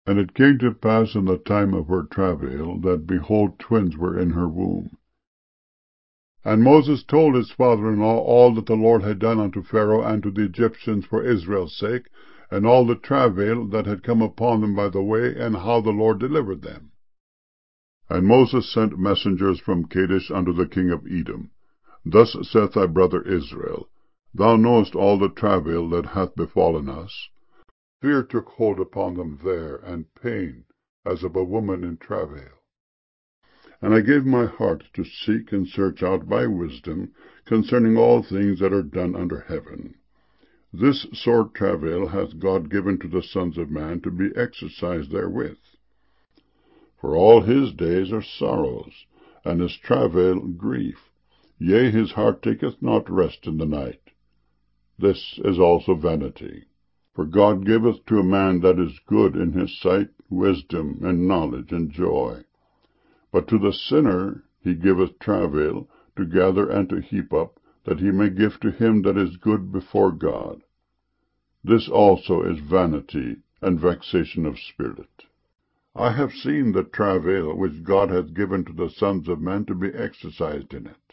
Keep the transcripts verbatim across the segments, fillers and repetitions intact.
And it came to pass in the time of her travail, that, behold, twins were in her womb. And Moses told his father-in-law all that the Lord had done unto Pharaoh and to the Egyptians for Israel's sake, and all the travail that had come upon them by the way, and how the Lord delivered them. And Moses sent messengers from Kadesh unto the king of Edom. Thus saith thy brother Israel, Thou knowest all the travail that hath befallen us. Fear took hold upon them there, and pain, as of a woman in travail. And I gave my heart to seek and search out by wisdom concerning all things that are done under heaven. This sore travail hath God given to the sons of man to be exercised therewith. For all his days are sorrows, and his travail grief. Yea, his heart taketh not rest in the night. This is also vanity. For God giveth to a man that is good in his sight wisdom, and knowledge, and joy. But to the sinner he giveth travail, to gather and to heap up, that he may give to him that is good before God. This also is vanity and vexation of spirit. I have seen the travail which God hath given to the sons of men to be exercised in it.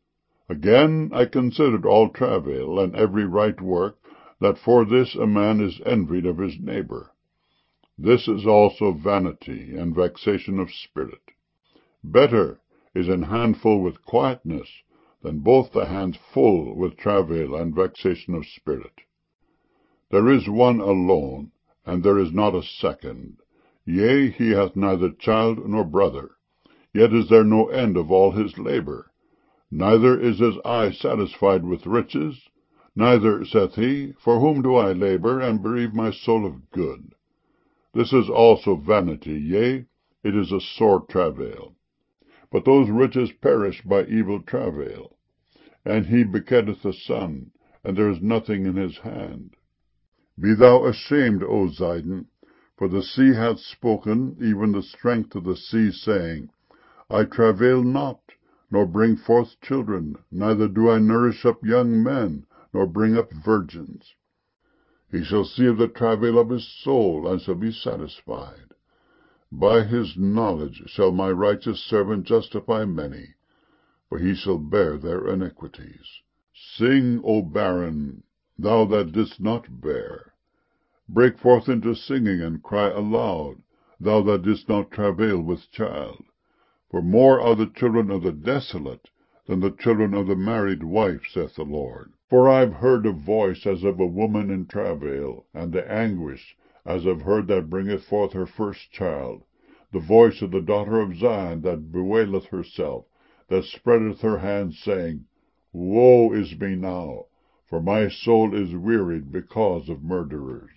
Again I considered all travail, and every right work, that for this a man is envied of his neighbor. This is also vanity and vexation of spirit. Better is an handful with quietness, than both the hands full with travail and vexation of spirit. There is one alone, and there is not a second. Yea, he hath neither child nor brother. Yet is there no end of all his labor. Neither is his eye satisfied with riches. Neither saith he, For whom do I labor, and bereave my soul of good? This is also vanity, yea, it is a sore travail. But those riches perish by evil travail. And he begetteth a son, and there is nothing in his hand. Be thou ashamed, O Zidon, for the sea hath spoken, even the strength of the sea, saying, I travail not, nor bring forth children, neither do I nourish up young men, nor bring up virgins. He shall see of the travail of his soul, and shall be satisfied. By his knowledge shall my righteous servant justify many, for he shall bear their iniquities. Sing, O barren, thou that didst not bear. Break forth into singing, and cry aloud, thou that didst not travail with child. For more are the children of the desolate than the children of the married wife, saith the Lord. For I have heard a voice as of a woman in travail, and the anguish as of her that bringeth forth her first child, the voice of the daughter of Zion that bewaileth herself, that spreadeth her hands, saying, Woe is me now, for my soul is wearied because of murderers.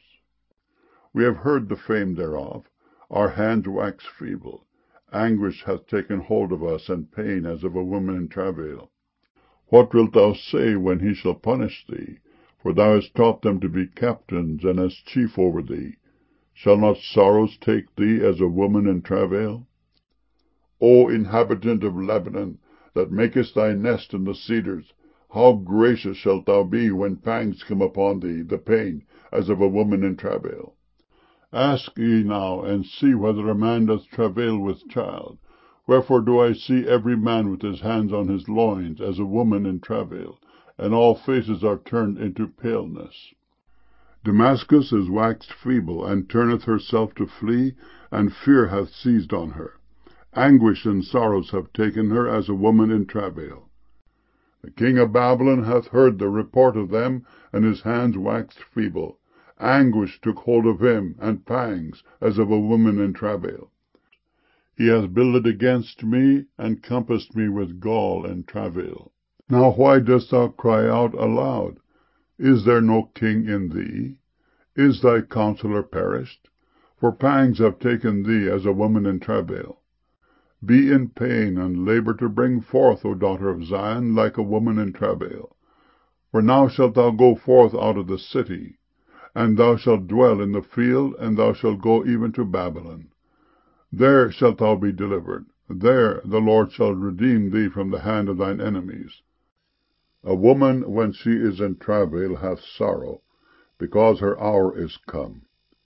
We have heard the fame thereof, our hands wax feeble. Anguish hath taken hold of us, and pain as of a woman in travail. What wilt thou say when he shall punish thee? For thou hast taught them to be captains, and as chief over thee. Shall not sorrows take thee as a woman in travail? O inhabitant of Lebanon, that makest thy nest in the cedars, how gracious shalt thou be when pangs come upon thee, the pain as of a woman in travail. Ask ye now, and see whether a man doth travail with child. Wherefore do I see every man with his hands on his loins, as a woman in travail, and all faces are turned into paleness. Damascus is waxed feeble, and turneth herself to flee, and fear hath seized on her. Anguish and sorrows have taken her as a woman in travail. The king of Babylon hath heard the report of them, and his hands waxed feeble. Anguish took hold of him, and pangs, as of a woman in travail. He hath builded against me, and compassed me with gall and travail. Now why dost thou cry out aloud? Is there no king in thee? Is thy counselor perished? For pangs have taken thee as a woman in travail. Be in pain, and labor to bring forth, O daughter of Zion, like a woman in travail. For now shalt thou go forth out of the city, and thou shalt dwell in the field, and thou shalt go even to Babylon. There shalt thou be delivered. There the Lord shall redeem thee from the hand of thine enemies. A woman, when she is in travail, hath sorrow, because her hour is come.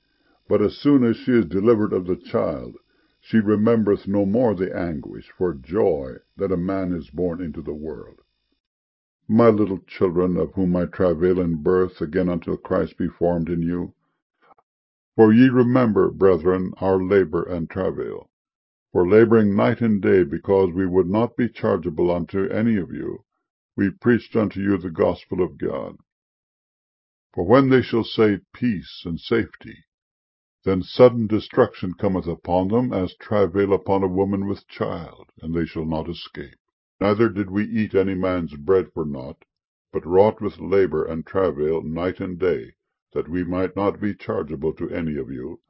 But as soon as she is delivered of the child, she remembereth no more the anguish for joy that a man is born into the world. My little children, of whom I travail in birth again until Christ be formed in you. For ye remember, brethren, our labour and travail. For labouring night and day, because we would not be chargeable unto any of you, we preached unto you the gospel of God. For when they shall say peace and safety, then sudden destruction cometh upon them, as travail upon a woman with child, and they shall not escape. Neither did we eat any man's bread for naught, but wrought with labour and travail night and day, that we might not be chargeable to any of you,